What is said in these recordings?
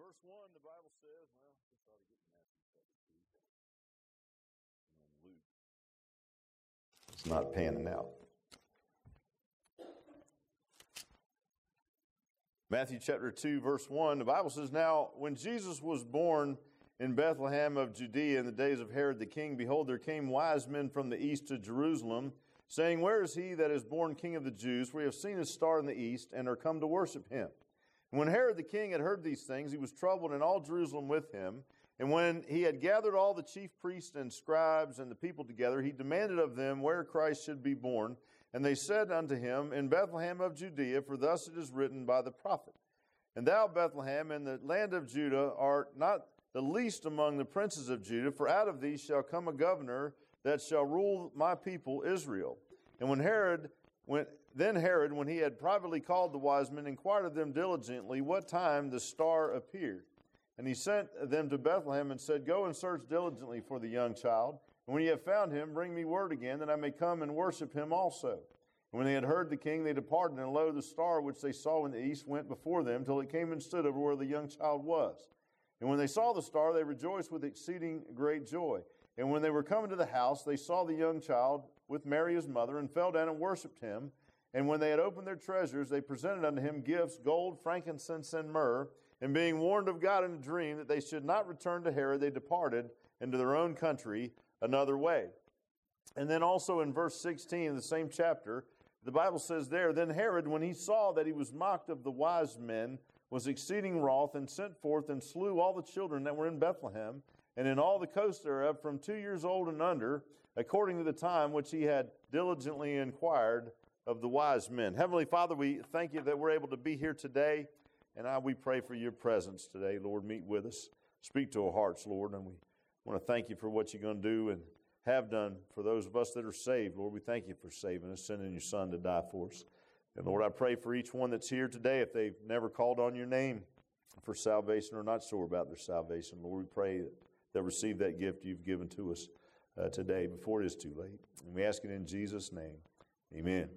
verse 1, the Bible says, well, this ought to get Matthew chapter 2. Luke. It's not panning out. Matthew chapter 2, verse 1, the Bible says, Now, when Jesus was born in Bethlehem of Judea in the days of Herod the king, behold, there came wise men from the east to Jerusalem, saying, Where is he that is born King of the Jews? For we have seen his star in the east, and are come to worship him. And when Herod the king had heard these things, he was troubled, and all Jerusalem with him. And when he had gathered all the chief priests and scribes and the people together, he demanded of them where Christ should be born. And they said unto him, In Bethlehem of Judea, for thus it is written by the prophet. And thou, Bethlehem, in the land of Judah, art not the least among the princes of Judah, for out of thee shall come a governor that shall rule my people Israel. And then Herod, when he had privately called the wise men, inquired of them diligently what time the star appeared. And he sent them to Bethlehem and said, Go and search diligently for the young child. And when ye have found him, bring me word again, that I may come and worship him also. And when they had heard the king, they departed, and lo, the star which they saw in the east went before them, till it came and stood over where the young child was. And when they saw the star, they rejoiced with exceeding great joy. And when they were coming to the house, they saw the young child with Mary his mother, and fell down and worshipped him. And when they had opened their treasures, they presented unto him gifts, gold, frankincense, and myrrh. And being warned of God in a dream that they should not return to Herod, they departed into their own country another way. And then also in verse 16 of the same chapter, the Bible says there, Then Herod, when he saw that he was mocked of the wise men, was exceeding wroth, and sent forth and slew all the children that were in Bethlehem, and in all the coast thereof, from 2 years old and under, according to the time which he had diligently inquired of the wise men. Heavenly Father, we thank you that we're able to be here today, and we pray for your presence today. Lord, meet with us. Speak to our hearts, Lord, and we want to thank you for what you're going to do and have done for those of us that are saved. Lord, we thank you for saving us, sending your Son to die for us. And Lord, I pray for each one that's here today, if they've never called on your name for salvation or not sure about their salvation, Lord, we pray that they'll receive that gift you've given to us today before it is too late. And we ask it in Jesus' name. Amen.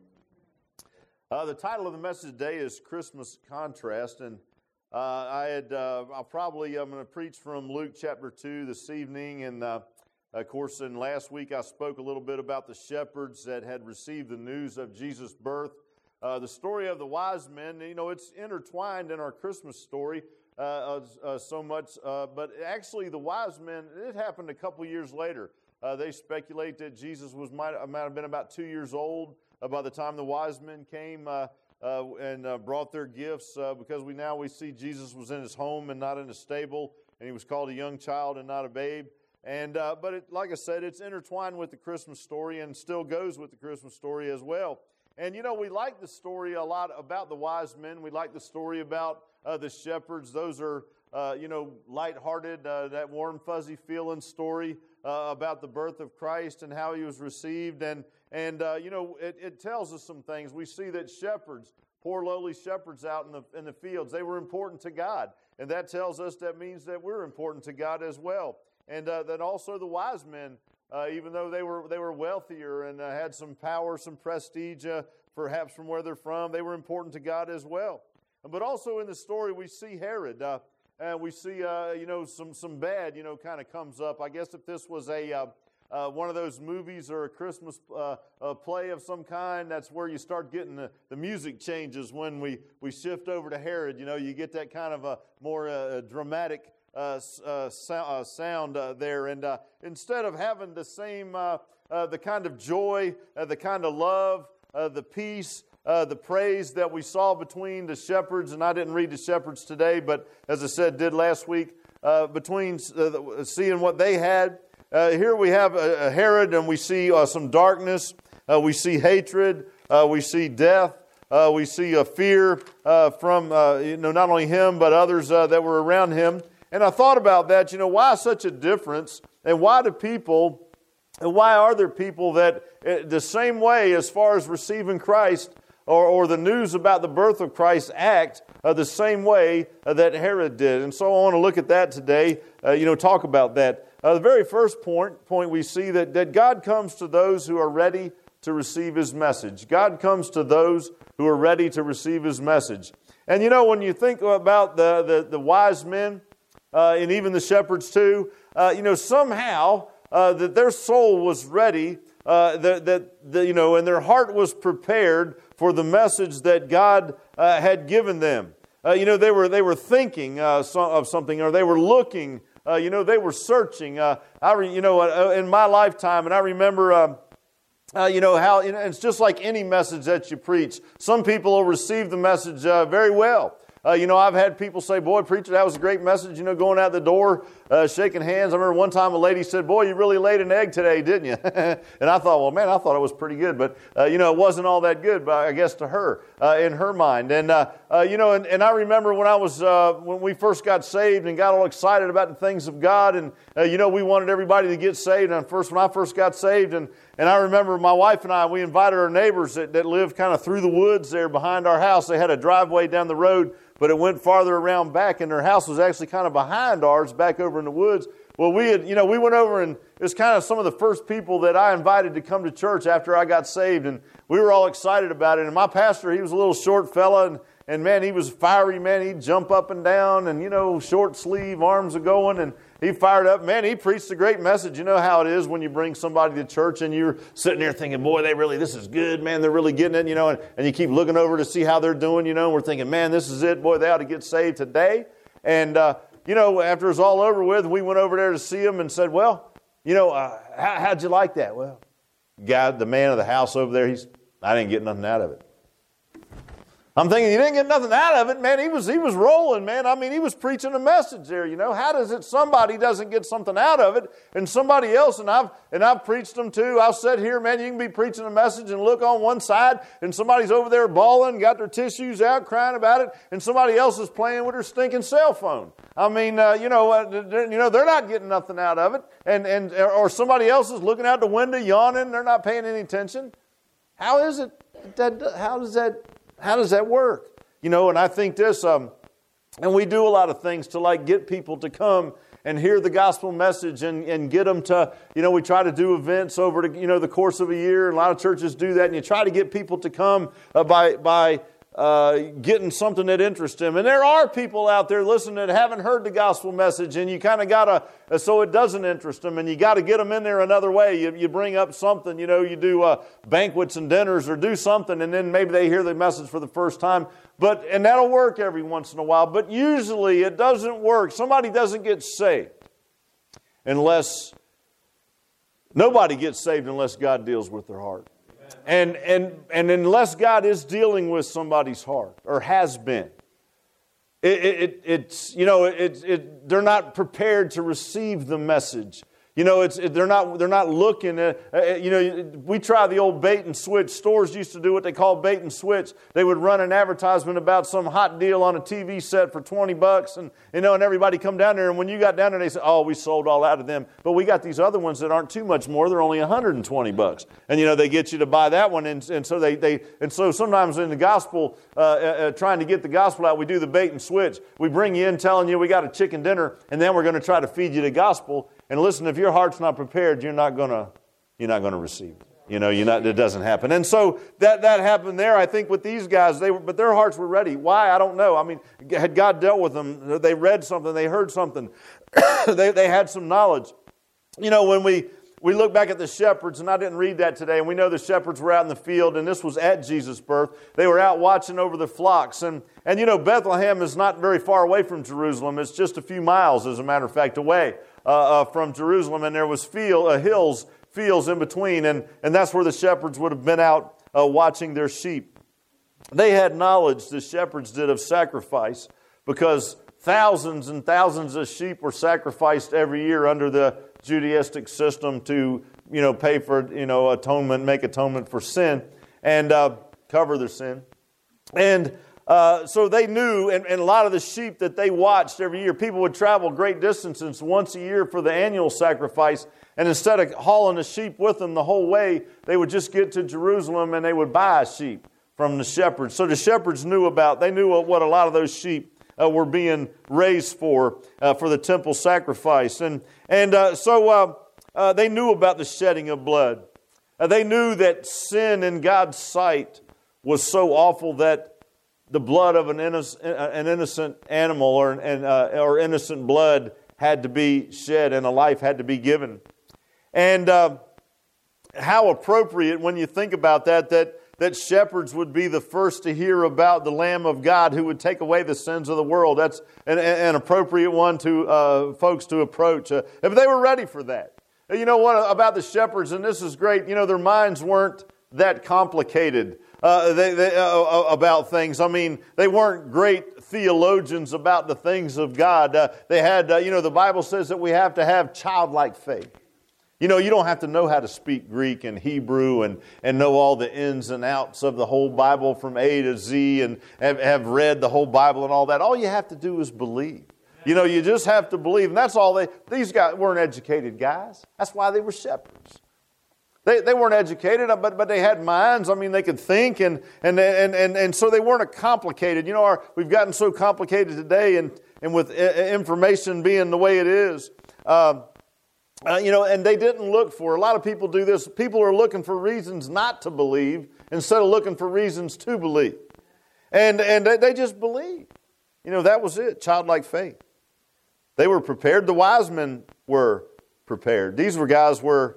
The title of the message today is Christmas Contrast, and I'm going to preach from Luke chapter 2 this evening, and of course, in last week I spoke a little bit about the shepherds that had received the news of Jesus' birth. The story of the wise men, it's intertwined in our Christmas story so much, but actually the wise men, it happened a couple years later. They speculate that Jesus might have been about 2 years old by the time the wise men came and brought their gifts, because we see Jesus was in his home and not in a stable, and he was called a young child and not a babe. And but like I said, it's intertwined with the Christmas story and still goes with the Christmas story as well. And we like the story a lot about the wise men. We like the story about the shepherds. Those are lighthearted, that warm, fuzzy feeling story about the birth of Christ and how he was received. And it tells us some things. We see that shepherds, poor lowly shepherds out in the fields, they were important to God. And that tells us that means that we're important to God as well. And that also the wise men, even though they were wealthier and had some power, some prestige, perhaps from where they're from, they were important to God as well. But also in the story we see Herod. And we see, some bad, kind of comes up. I guess if this was one of those movies or a Christmas play of some kind, that's where you start getting the music changes when we shift over to Herod. You get that kind of a more dramatic sound there. And instead of having the same, the kind of joy, the kind of love, the peace, the praise that we saw between the shepherds, and I didn't read the shepherds today, but as I said, did last week, between seeing what they had. Here we have Herod, and we see some darkness, we see hatred, we see death, we see fear from not only him, but others that were around him. And I thought about that, why such a difference, and why are there people that the same way as far as receiving Christ or the news about the birth of Christ act the same way that Herod did? And so I want to look at that today, talk about that. The very first point we see that God comes to those who are ready to receive His message. God comes to those who are ready to receive His message. And when you think about the wise men, and even the shepherds too, somehow that their soul was ready, and their heart was prepared for the message that God had given them. They were thinking of something, or they were looking. They were searching. In my lifetime, and I remember. How it's just like any message that you preach. Some people will receive the message very well. I've had people say, boy, preacher, that was a great message, going out the door, shaking hands. I remember one time a lady said, boy, you really laid an egg today, didn't you? And I thought, well, man, I thought it was pretty good. But, it wasn't all that good, but I guess to her, in her mind. And, and I remember when when we first got saved and got all excited about the things of God. And, we wanted everybody to get saved. And when I first got saved, and I remember my wife and I, we invited our neighbors that lived kind of through the woods there behind our house. They had a driveway down the road, but it went farther around back, and their house was actually kind of behind ours back over in the woods. Well, we went over, and it was kind of some of the first people that I invited to come to church after I got saved, and we were all excited about it. And my pastor, he was a little short fella, and man, he was fiery, man. He'd jump up and down, and, short sleeve, arms are going, and he fired up. Man, he preached a great message. You know how it is when you bring somebody to church and you're sitting there thinking, boy, this is good, man. They're really getting it, and you keep looking over to see how they're doing, and we're thinking, man, this is it. Boy, they ought to get saved today. And, after it was all over with, we went over there to see them and said, well, how'd you like that? Well, the man of the house over there, I didn't get nothing out of it. I'm thinking, you didn't get nothing out of it, man. He was rolling, man. I mean, he was preaching a message there, How does it somebody doesn't get something out of it, and somebody else, and I've preached them too. I'll sit here, man, you can be preaching a message and look on one side, and somebody's over there bawling, got their tissues out, crying about it, and somebody else is playing with their stinking cell phone. I mean, they're not getting nothing out of it, or somebody else is looking out the window, yawning, they're not paying any attention. How is it how does that work? And I think this, and we do a lot of things to get people to come and hear the gospel message and get them to, we try to do events over the course of a year, and a lot of churches do that, and you try to get people to come by getting something that interests them. And there are people out there listening that haven't heard the gospel message, and you kind of got to, so it doesn't interest them, and you got to get them in there another way. You bring up something, you do banquets and dinners or do something, and then maybe they hear the message for the first time. And that'll work every once in a while, but usually it doesn't work. Somebody doesn't get saved nobody gets saved unless God deals with their heart. And unless God is dealing with somebody's heart, or has been, they're not prepared to receive the message. They're not looking at, we try the old bait and switch. Stores used to do what they call bait and switch. They would run an advertisement about some hot deal on a TV set for $20, and everybody come down there, and when you got down there, they said, oh, we sold all out of them. But we got these other ones that aren't too much more. They're only $120. And, they get you to buy that one, and so sometimes in the gospel, trying to get the gospel out, we do the bait and switch. We bring you in telling you we got a chicken dinner, and then we're going to try to feed you the gospel. And listen, if your heart's not prepared, you're not gonna receive it. It doesn't happen. And so that happened there. I think with these guys, but their hearts were ready. Why? I don't know. I mean, had God dealt with them? They read something. They heard something. they had some knowledge. When we look back at the shepherds, and I didn't read that today, and we know the shepherds were out in the field, and this was at Jesus' birth. They were out watching over the flocks, and Bethlehem is not very far away from Jerusalem. It's just a few miles, as a matter of fact, away from Jerusalem, and there was fields in between, and that's where the shepherds would have been out watching their sheep. They had knowledge, the shepherds did, of sacrifice, because thousands and thousands of sheep were sacrificed every year under the Judaistic system to pay for atonement, make atonement for sin, and cover their sin. And so they knew, and a lot of the sheep that they watched every year, people would travel great distances once a year for the annual sacrifice, and instead of hauling the sheep with them the whole way, they would just get to Jerusalem and they would buy a sheep from the shepherds. So the shepherds knew what a lot of those sheep were being raised for the temple sacrifice. So they knew about the shedding of blood. They knew that sin in God's sight was so awful that the blood of an innocent animal or innocent blood had to be shed and a life had to be given. And how appropriate when you think about that shepherds would be the first to hear about the Lamb of God who would take away the sins of the world. That's an appropriate one to folks to approach. If they were ready for that. You know what about the shepherds, and this is great, their minds weren't that complicated about things. I mean, they weren't great theologians about the things of God. They had, the Bible says that we have to have childlike faith. You don't have to know how to speak Greek and Hebrew and know all the ins and outs of the whole Bible from A to Z and have read the whole Bible and all that. All you have to do is believe. You just have to believe. And that's all these guys weren't educated guys. That's why they were shepherds. They weren't educated, but they had minds. I mean, they could think, and so they weren't complicated. We've gotten so complicated today, and with information being the way it is, and they didn't look for. A lot of people do this. People are looking for reasons not to believe instead of looking for reasons to believe, and they just believed. That was it. Childlike faith. They were prepared. The wise men were prepared. These were guys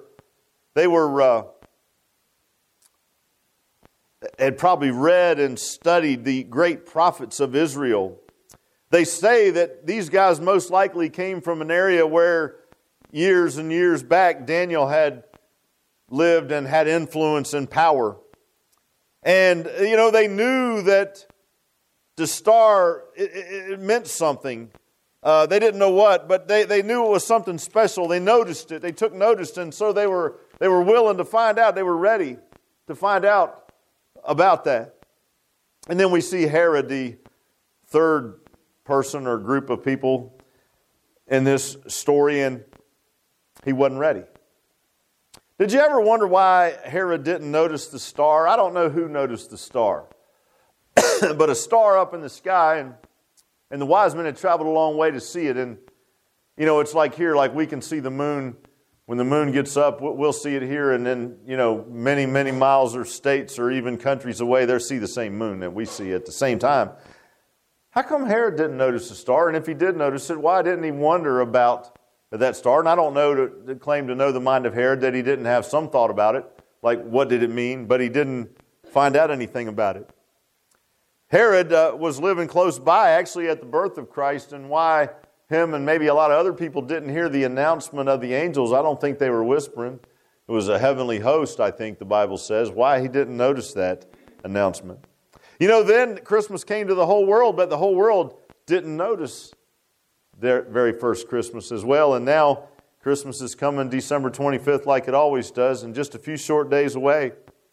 had probably read and studied the great prophets of Israel. They say that these guys most likely came from an area where years and years back Daniel had lived and had influence and power. And, they knew that the star, it meant something. They didn't know what, but they knew it was something special. They noticed it. They took notice, and so they were willing to find out. They were ready to find out about that. And then we see Herod, the third person or group of people in this story, and he wasn't ready. Did you ever wonder why Herod didn't notice the star? I don't know who noticed the star, but a star up in the sky, and the wise men had traveled a long way to see it. And, it's like here, like we can see the moon. When the moon gets up, we'll see it here, and then, many, many miles or states or even countries away, they'll see the same moon that we see at the same time. How come Herod didn't notice the star? And if he did notice it, why didn't he wonder about that star? And I don't know to claim to know the mind of Herod that he didn't have some thought about it, like what did it mean, but he didn't find out anything about it. Herod was living close by, actually, at the birth of Christ, and why him and maybe a lot of other people didn't hear the announcement of the angels. I don't think they were whispering. It was a heavenly host, I think the Bible says. Why he didn't notice that announcement. Then Christmas came to the whole world, but the whole world didn't notice their very first Christmas as well. And now Christmas is coming December 25th like it always does, and just a few short days away.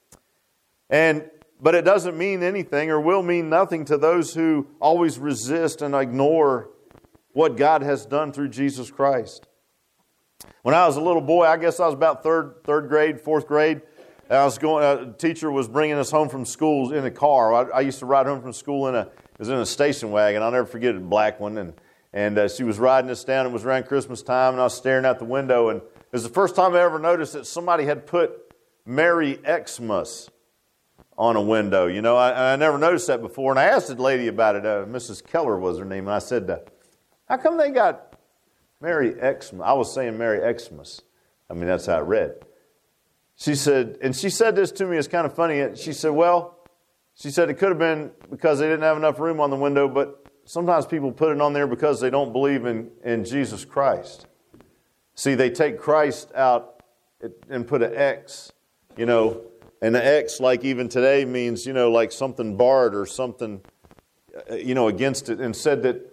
But it doesn't mean anything or will mean nothing to those who always resist and ignore what God has done through Jesus Christ. When I was a little boy, I guess I was about third grade, fourth grade. A teacher was bringing us home from school in a car. I used to ride home from school it was in a station wagon. I'll never forget it, a black one. And she was riding us down. It was around Christmas time, and I was staring out the window. And it was the first time I ever noticed that somebody had put Merry Xmas on a window. I never noticed that before. And I asked the lady about it. Mrs. Keller was her name. And I said, how come they got Merry Xmas? I was saying Merry Xmas. I mean, that's how it read. She said this to me. It's kind of funny. She said it could have been because they didn't have enough room on the window, but sometimes people put it on there because they don't believe in Jesus Christ. See, they take Christ out and put an X, and the X, like even today, means, like something barred or something, against it, and said that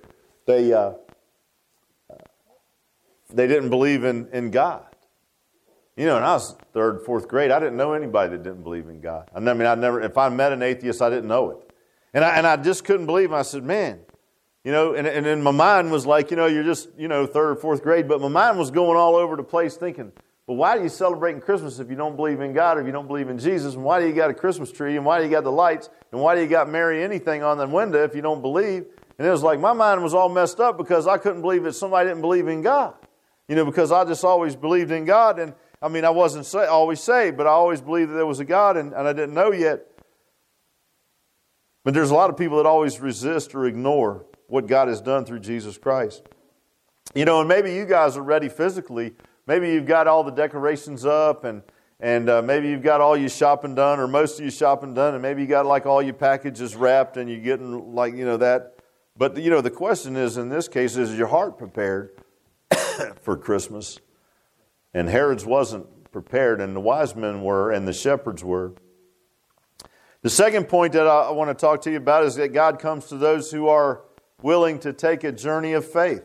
they didn't believe in God. And I was third, fourth grade. I didn't know anybody that didn't believe in God. If I met an atheist, I didn't know it. And I just couldn't believe it. I said, man, and then my mind was like, you're just, third or fourth grade. But my mind was going all over the place thinking, well, why are you celebrating Christmas if you don't believe in God or if you don't believe in Jesus? And why do you got a Christmas tree? And why do you got the lights? And why do you got Merry anything on the window if you don't believe? And it was like my mind was all messed up because I couldn't believe that somebody didn't believe in God. Because I just always believed in God. And I wasn't always saved, but I always believed that there was a God, and I didn't know yet. But there's a lot of people that always resist or ignore what God has done through Jesus Christ. You know, and maybe you guys are ready physically. Maybe you've got all the decorations up, and maybe you've got all your shopping done, or most of your shopping done, and maybe you got like all your packages wrapped, and you're getting like, you know, that. But, you know, the question is, in this case, is your heart prepared for Christmas? And Herod's wasn't prepared, and the wise men were, and the shepherds were. The second point that I want to talk to you about is that God comes to those who are willing to take a journey of faith.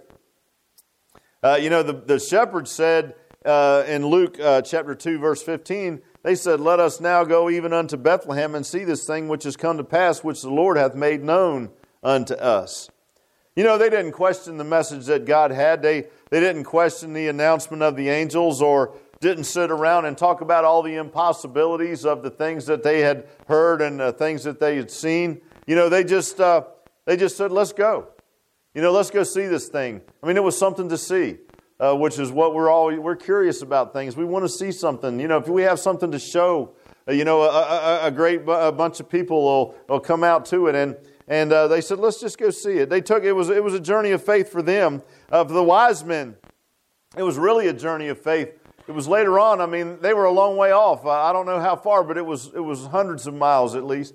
You know, the shepherds said in Luke chapter 2, verse 15, they said, "Let us now go even unto Bethlehem and see this thing which is come to pass, which the Lord hath made known unto us." You know, they didn't question the message that God had. They didn't question the announcement of the angels, or didn't sit around and talk about all the impossibilities of the things that they had heard and the things that they had seen. You know, they just said, "Let's go. You know, let's go see this thing." I mean, it was something to see, which is what we're curious about things. We want to see something. You know, if we have something to show, you know, a great bunch of people will come out to it. And they said, "Let's just go see it." It was a journey of faith for them. For the wise men, it was really a journey of faith. It was later on. I mean, they were a long way off. I don't know how far, but it was hundreds of miles at least.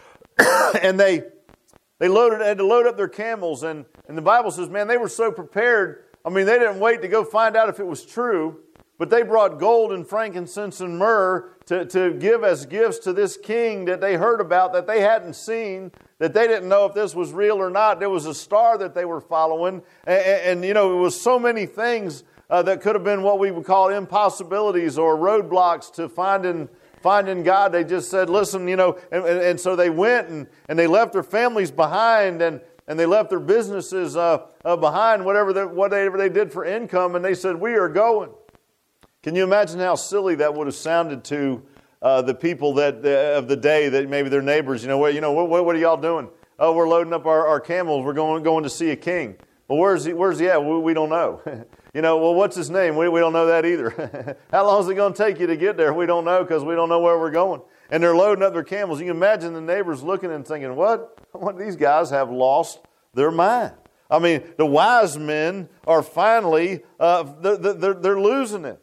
And they had to load up their camels, and the Bible says, man, they were so prepared. I mean, they didn't wait to go find out if it was true, but they brought gold and frankincense and myrrh to give as gifts to this king that they heard about, that they hadn't seen, that they didn't know if this was real or not. There was a star that they were following, and you know, it was so many things that could have been what we would call impossibilities or roadblocks to finding God. They just said, "Listen, you know," and so they went and they left their families behind, and they left their businesses behind, whatever they did for income, and they said, "We are going." Can you imagine how silly that would have sounded to the people of the day, that maybe their neighbors, what are y'all doing? "Oh, we're loading up our camels. We're going to see a king." "Well, where's he at?" "We don't know." "Well, what's his name?" We don't know that either." "How long is it going to take you to get there?" "We don't know, because we don't know where we're going." And they're loading up their camels. You can imagine the neighbors looking and thinking, what these guys have lost their mind. I mean, the wise men are finally, they're losing it.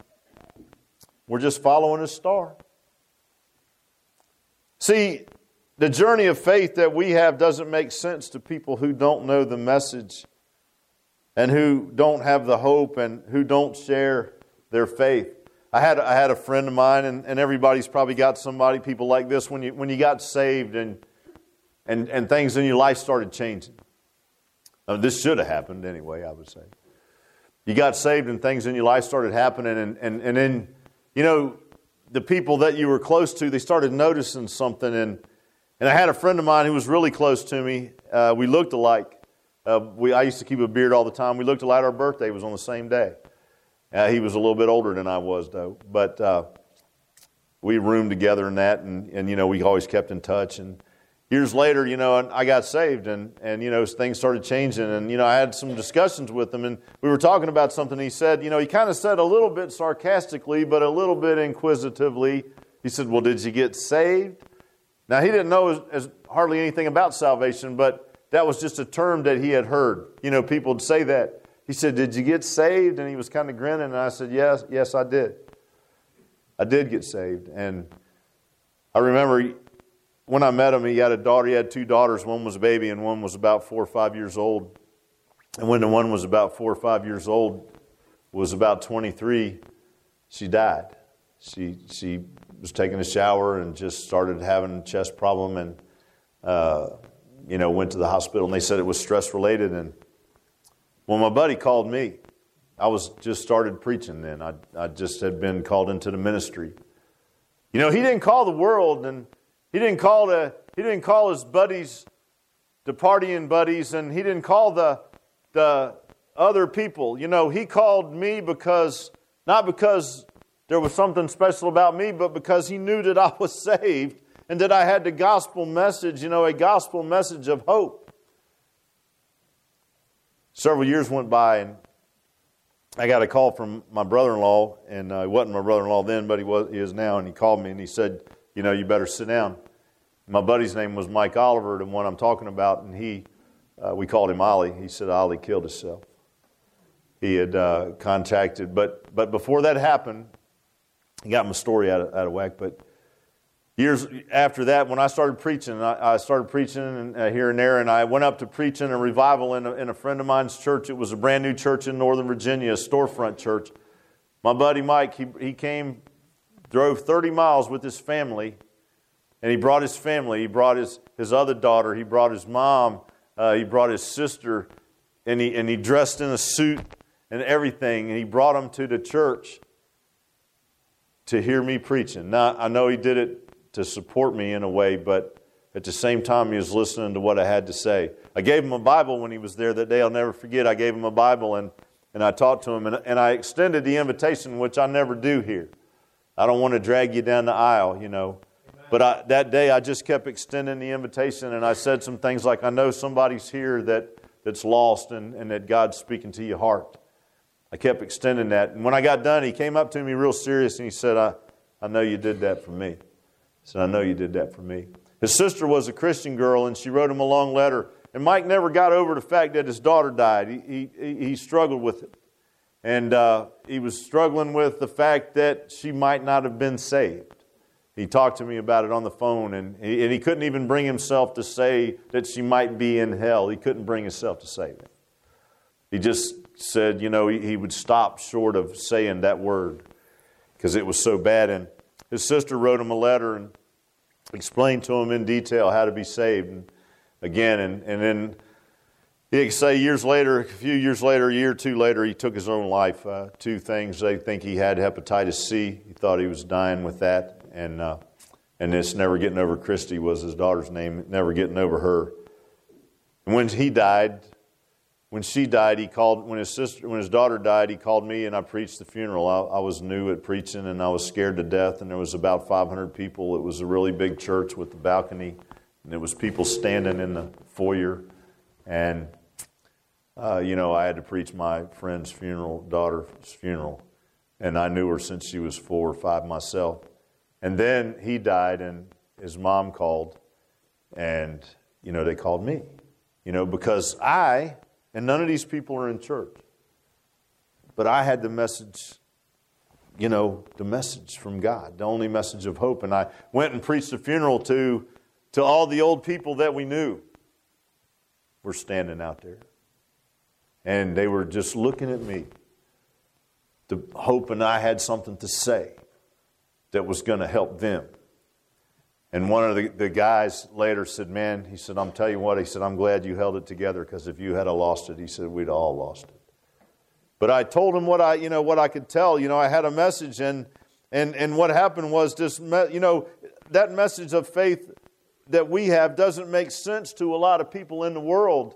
We're just following a star. See, the journey of faith that we have doesn't make sense to people who don't know the message and who don't have the hope and who don't share their faith. I had a friend of mine, and everybody's probably got people like this, when you got saved and things in your life started changing. This should have happened anyway, I would say. You got saved and things in your life started happening, and then, the people that you were close to, they started noticing something. And I had a friend of mine who was really close to me. We looked alike. I used to keep a beard all the time. We looked alike. Our birthday was on the same day. He was a little bit older than I was, though. But we roomed together in that, and we always kept in touch. And years later, I got saved, and things started changing. And, I had some discussions with him, and we were talking about something. He said, he kind of said a little bit sarcastically, but a little bit inquisitively. He said, "Well, did you get saved?" Now, he didn't know as hardly anything about salvation, but that was just a term that he had heard. People would say that. He said, "Did you get saved?" And he was kind of grinning, and I said, yes, I did. I did get saved. And I remember when I met him, he had a daughter. He had two daughters. One was a baby, and one was about 4 or 5 years old. And when the one was about 4 or 5 years old, was about 23, she died. She was taking a shower and just started having a chest problem, and went to the hospital, and they said it was stress-related. And when my buddy called me, I was just started preaching then. I just had been called into the ministry. He didn't call the world, and he didn't call his buddies, the partying buddies, and he didn't call the other people. He called me not because there was something special about me, but because he knew that I was saved and that I had the gospel message, a gospel message of hope. Several years went by, and I got a call from my brother-in-law, and he wasn't my brother-in-law then, but he is now, and he called me, and he said, "You better sit down." My buddy's name was Mike Oliver, the one I'm talking about, and we called him Ollie. He said Ollie killed himself. He had contacted, but before that happened, he got my story out of whack. But years after that, when I started preaching, I started preaching here and there, and I went up to preaching a revival in a friend of mine's church. It was a brand new church in Northern Virginia, a storefront church. My buddy Mike, he came, drove 30 miles with his family, and he brought his family. He brought his other daughter. He brought his mom. He brought his sister, and he dressed in a suit and everything, and he brought them to the church to hear me preaching. Now, I know he did it to support me in a way, but at the same time, he was listening to what I had to say. I gave him a Bible when he was there that day. I'll never forget. I gave him a Bible, and I talked to him, and I extended the invitation, which I never do here. I don't want to drag you down the aisle, you know. But that day, I just kept extending the invitation, and I said some things like, I know somebody's here that's lost and that God's speaking to your heart. I kept extending that. And when I got done, he came up to me real serious, and he said, I know you did that for me. I said, I know you did that for me. His sister was a Christian girl, and she wrote him a long letter. And Mike never got over the fact that his daughter died. He struggled with it. And he was struggling with the fact that she might not have been saved. He talked to me about it on the phone, and he couldn't even bring himself to say that she might be in hell. He couldn't bring himself to say that. He just said, you know, he would stop short of saying that word because it was so bad. And his sister wrote him a letter and explained to him in detail how to be saved. And again, and then he could say years later, a few years later, a year or two later, he took his own life. Two things. They think he had hepatitis C. He thought he was dying with that. And this Never Getting Over Christy was his daughter's name, Never Getting Over Her. And when she died, he called, when his daughter died, he called me and I preached the funeral. I was new at preaching and I was scared to death, and there was about 500 people. It was a really big church with the balcony, and there was people standing in the foyer. And, you know, I had to preach my friend's funeral, daughter's funeral. And I knew her since she was 4 or 5 myself. And then he died, and his mom called, and, you know, they called me, you know, because and none of these people are in church, but I had the message, you know, the message from God, the only message of hope. And I went and preached a funeral to all the old people that we knew were standing out there. And they were just looking at me, hoping I had something to say that was going to help them. And one of the guys later said, man, he said, I'm telling you what, he said, I'm glad you held it together, because if you had lost it, he said, we'd all lost it. But I told him what I could tell. You know, I had a message, and what happened was this, you know, that message of faith that we have doesn't make sense to a lot of people in the world.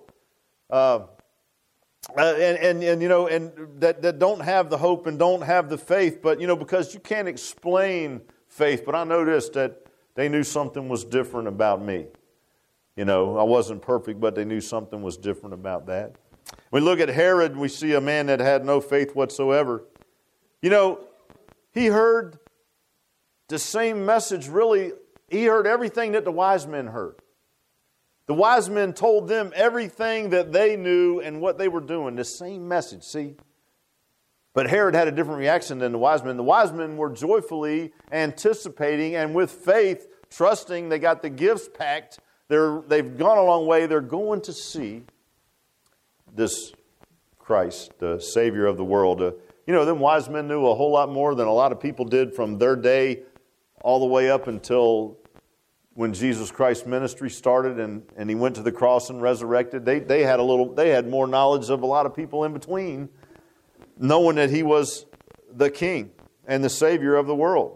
And you know, and that don't have the hope and don't have the faith, but, you know, because you can't explain faith. But I noticed that they knew something was different about me. You know, I wasn't perfect, but they knew something was different about that. We look at Herod, we see a man that had no faith whatsoever. You know, he heard the same message, really. He heard everything that the wise men heard. The wise men told them everything that they knew and what they were doing, the same message, see? But Herod had a different reaction than the wise men. The wise men were joyfully anticipating and with faith, trusting. They got the gifts packed. They've gone a long way. They're going to see this Christ, the Savior of the world. You know, them wise men knew a whole lot more than a lot of people did from their day all the way up until when Jesus Christ's ministry started and he went to the cross and resurrected. They had more knowledge of a lot of people in between, knowing that he was the King and the Savior of the world.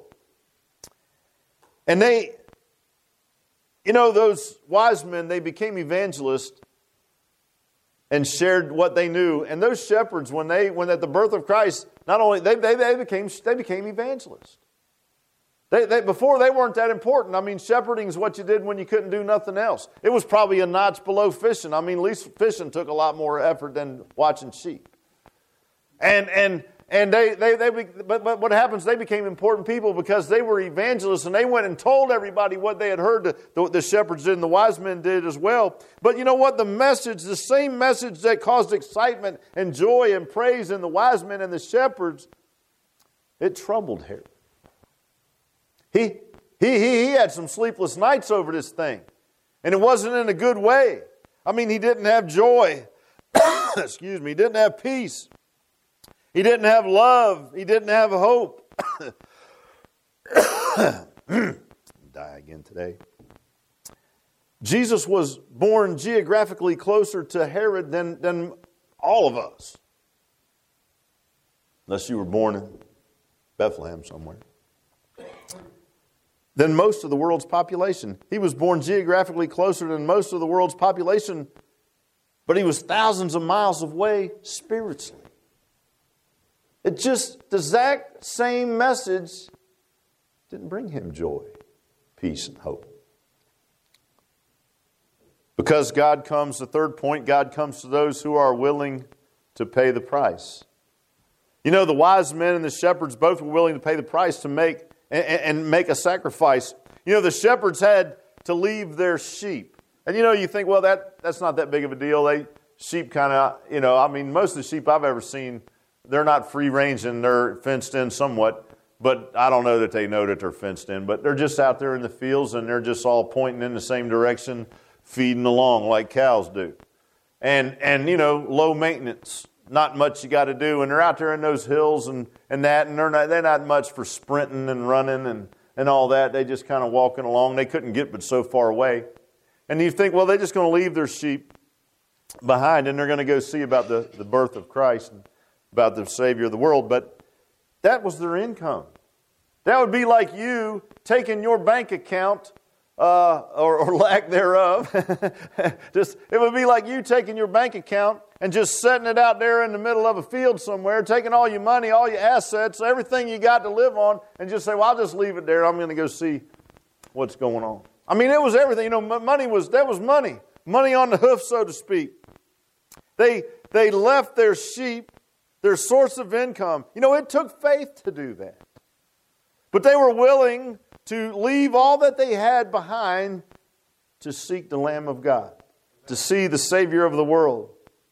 And they, you know, those wise men, they became evangelists and shared what they knew. And those shepherds, when at the birth of Christ, not only they became evangelists. Before, they weren't that important. I mean, shepherding is what you did when you couldn't do nothing else. It was probably a notch below fishing. I mean, at least fishing took a lot more effort than watching sheep. And And but what happens, they became important people because they were evangelists, and they went and told everybody what they had heard. The shepherds did, and the wise men did as well. But you know what? The same message that caused excitement and joy and praise in the wise men and the shepherds, it troubled Herod. He had some sleepless nights over this thing, and it wasn't in a good way. I mean, he didn't have joy. Excuse me. He didn't have peace. He didn't have love. He didn't have hope. Die again today. Jesus was born geographically closer to Herod than all of us. Unless you were born in Bethlehem somewhere. Than most of the world's population. He was born geographically closer than most of the world's population, but he was thousands of miles away spiritually. The exact same message didn't bring him joy, peace, and hope. Because God comes, the third point, God comes to those who are willing to pay the price. You know, the wise men and the shepherds both were willing to pay the price to make a sacrifice. You know, the shepherds had to leave their sheep. And you know, you think, well, that's not that big of a deal. Sheep kind of, you know, I mean, most of the sheep I've ever seen, they're not free range and they're fenced in somewhat, but I don't know that they know that they're fenced in. But they're just out there in the fields and they're just all pointing in the same direction, feeding along like cows do. And you know, low maintenance, not much you got to do. And they're out there in those hills and they're not much for sprinting and running and all that. They just kind of walking along. They couldn't get but so far away. And you think, well, they're just going to leave their sheep behind and they're going to go see about the birth of Christ and about the Savior of the world. But that was their income. That would be like you taking your bank account or lack thereof. It would be like you taking your bank account and just setting it out there in the middle of a field somewhere, taking all your money, all your assets, everything you got to live on, and just say, well, I'll just leave it there. I'm going to go see what's going on. I mean, it was everything. You know, money was money. Money on the hoof, so to speak. They left their sheep, their source of income. You know, it took faith to do that. But they were willing to leave all that they had behind to seek the Lamb of God, to see the Savior of the world.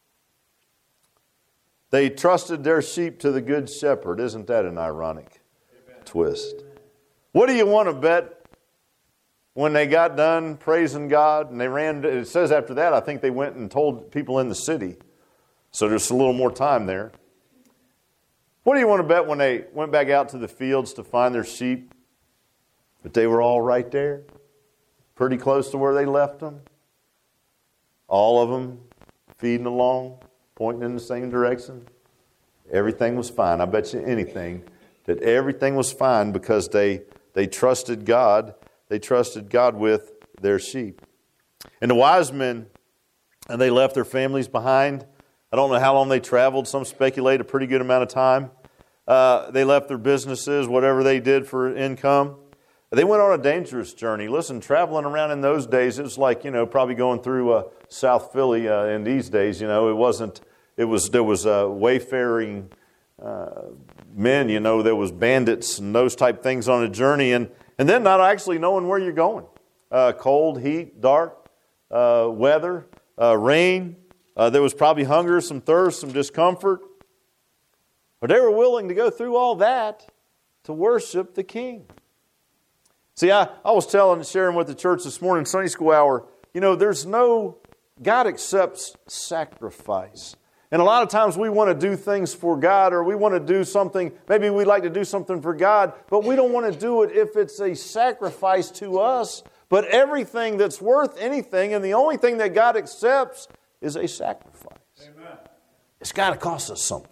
They trusted their sheep to the Good Shepherd. Isn't that an ironic twist? What do you want to bet when they got done praising God and they ran? It says after that, I think they went and told people in the city. So there's a little more time there. What do you want to bet when they went back out to the fields to find their sheep? But they were all right there, pretty close to where they left them. All of them feeding along, pointing in the same direction. Everything was fine. I bet you anything that everything was fine because they trusted God. They trusted God with their sheep. And the wise men, and they left their families behind. I don't know how long they traveled. Some speculate a pretty good amount of time. They left their businesses, whatever they did for income. They went on a dangerous journey. Listen, traveling around in those days, it was like, you know, probably going through South Philly in these days. You know, there was wayfaring men, you know, there was bandits and those type things on a journey. And then not actually knowing where you're going. Cold, heat, dark, weather, rain. There was probably hunger, some thirst, some discomfort. But they were willing to go through all that to worship the King. See, I was sharing with the church this morning, Sunday school hour, you know, God accepts sacrifice. And a lot of times we want to do things for God, or we want to do something, maybe we'd like to do something for God, but we don't want to do it if it's a sacrifice to us. But everything that's worth anything, and the only thing that God accepts is a sacrifice. Amen. It's got to cost us something.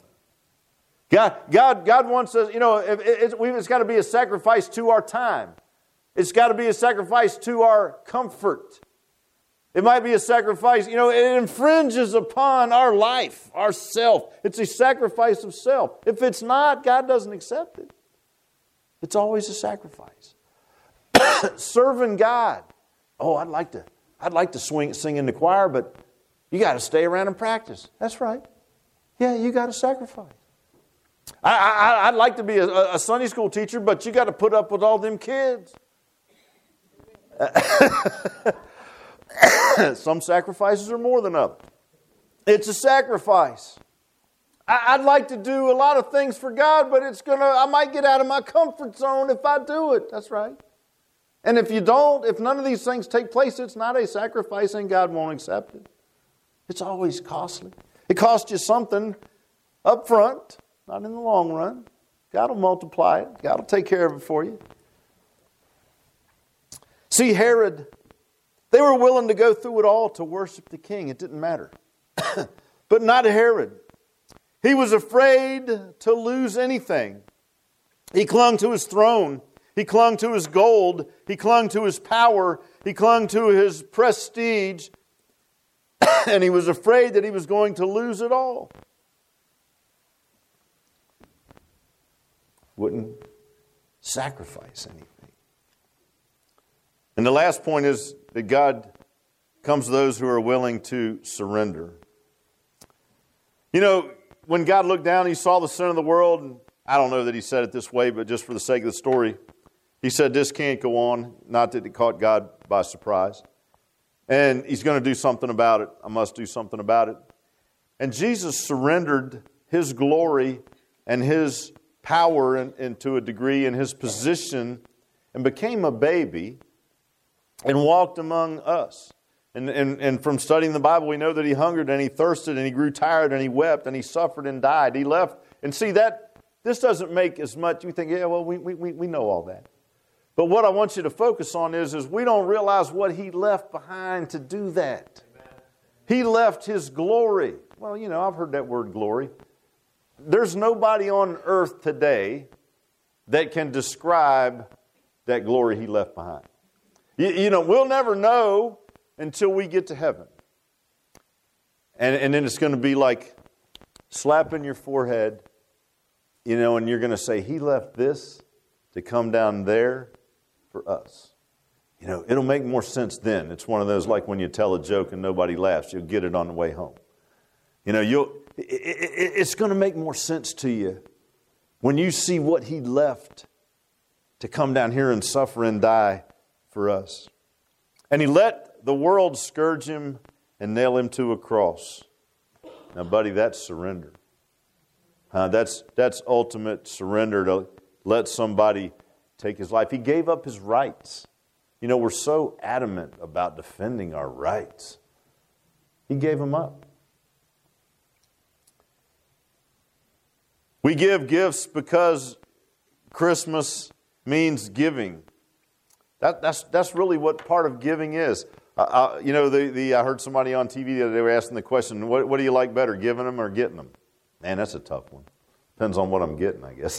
God wants us, you know, it's got to be a sacrifice to our time. It's got to be a sacrifice to our comfort. It might be a sacrifice, you know, it infringes upon our life, our self. It's a sacrifice of self. If it's not, God doesn't accept it. It's always a sacrifice. Serving God. Oh, I'd like to sing in the choir, but you got to stay around and practice. That's right. Yeah, you got to sacrifice. I'd like to be a Sunday school teacher, but you got to put up with all them kids. Some sacrifices are more than others. It's a sacrifice. I'd like to do a lot of things for God, but I might get out of my comfort zone if I do it. That's right. And if none of these things take place, it's not a sacrifice and God won't accept it. It's always costly. It costs you something up front, not in the long run. God will multiply it. God will take care of it for you. See, Herod, they were willing to go through it all to worship the king. It didn't matter. But not Herod. He was afraid to lose anything. He clung to his throne. He clung to his gold. He clung to his power. He clung to his prestige. And he was afraid that he was going to lose it all. Wouldn't sacrifice anything. And the last point is that God comes to those who are willing to surrender. You know, when God looked down, he saw the sin of the world. And I don't know that he said it this way, but just for the sake of the story, he said, this can't go on. Not that it caught God by surprise. And he's going to do something about it. I must do something about it. And Jesus surrendered his glory and his power and to a degree and his position and became a baby and walked among us. And from studying the Bible, we know that he hungered and he thirsted and he grew tired and he wept and he suffered and died. He left. And see, this doesn't make as much. You think, yeah, well, we know all that. But what I want you to focus on is we don't realize what he left behind to do that. He left his glory. Well, you know, I've heard that word glory. There's nobody on earth today that can describe that glory he left behind. You know, we'll never know until we get to heaven. And then it's going to be like slapping your forehead, you know, and you're going to say, he left this to come down there for us. You know, it'll make more sense then. It's one of those like when you tell a joke and nobody laughs, you'll get it on the way home. You know, it's going to make more sense to you when you see what he left to come down here and suffer and die for us. And he let the world scourge him and nail him to a cross. Now, buddy, that's surrender. That's ultimate surrender to let somebody take his life. He gave up his rights. You know, we're so adamant about defending our rights. He gave them up. We give gifts because Christmas means giving. That's really what part of giving is. You know, I heard somebody on TV the other day were asking the question, what do you like better, giving them or getting them? Man, that's a tough one. Depends on what I'm getting, I guess.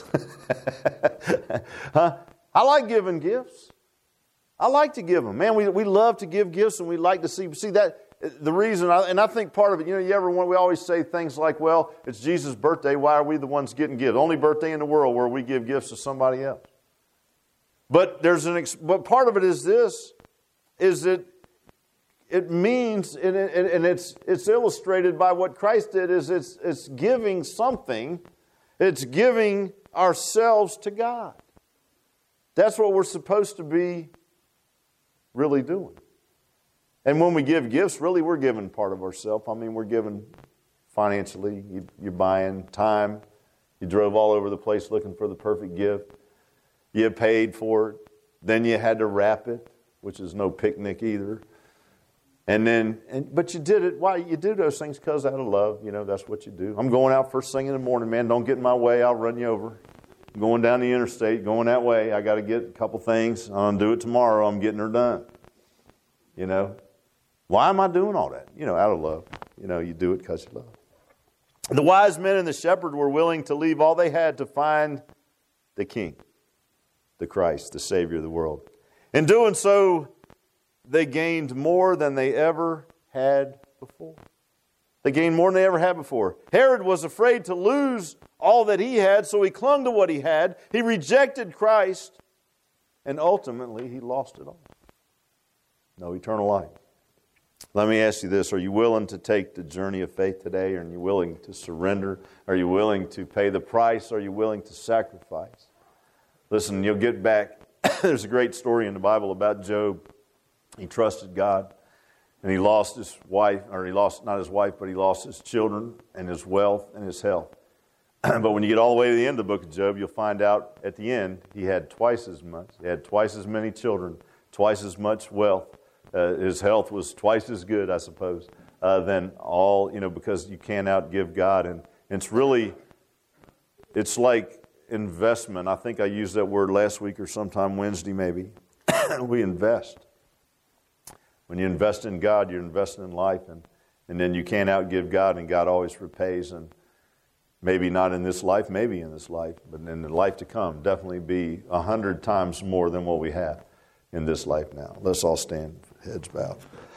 I like giving gifts. I like to give them. Man, we love to give gifts, and we like to see that. The reason, and I think part of it, you know, we always say things like, well, it's Jesus' birthday. Why are we the ones getting gifts? Only birthday in the world where we give gifts to somebody else. But but part of it is this, is that it means, and it's illustrated by what Christ did, is it's giving something. It's giving ourselves to God. That's what we're supposed to be really doing. And when we give gifts, really we're giving part of ourselves. I mean, we're giving financially. You're buying time. You drove all over the place looking for the perfect gift. You paid for it. Then you had to wrap it, which is no picnic either. But you did it. Why? You do those things because out of love. You know, that's what you do. I'm going out first thing in the morning, man. Don't get in my way. I'll run you over. I'm going down the interstate, going that way. I got to get a couple things. I'll do it tomorrow. I'm getting her done. You know, why am I doing all that? You know, out of love. You know, you do it because you love. The wise men and the shepherd were willing to leave all they had to find the king, the Christ, the Savior of the world. In doing so, they gained more than they ever had before. They gained more than they ever had before. Herod was afraid to lose all that he had, so he clung to what he had. He rejected Christ, and ultimately he lost it all. No eternal life. Let me ask you this. Are you willing to take the journey of faith today? Are you willing to surrender? Are you willing to pay the price? Are you willing to sacrifice? Listen, you'll get back. There's a great story in the Bible about Job. He trusted God, and he lost his wife, or he lost not his wife, but he lost his children and his wealth and his health. But when you get all the way to the end of the book of Job, you'll find out at the end he had twice as much. He had twice as many children, twice as much wealth. His health was twice as good, I suppose, than all, because you can't outgive God. And it's like investment. I think I used that word last week or sometime Wednesday maybe. We invest. When you invest in God, you're investing in life. And then you can't outgive God, and God always repays. And maybe not in this life, maybe in this life, but in the life to come, definitely be 100 times more than what we have in this life now. Let's all stand, heads bowed.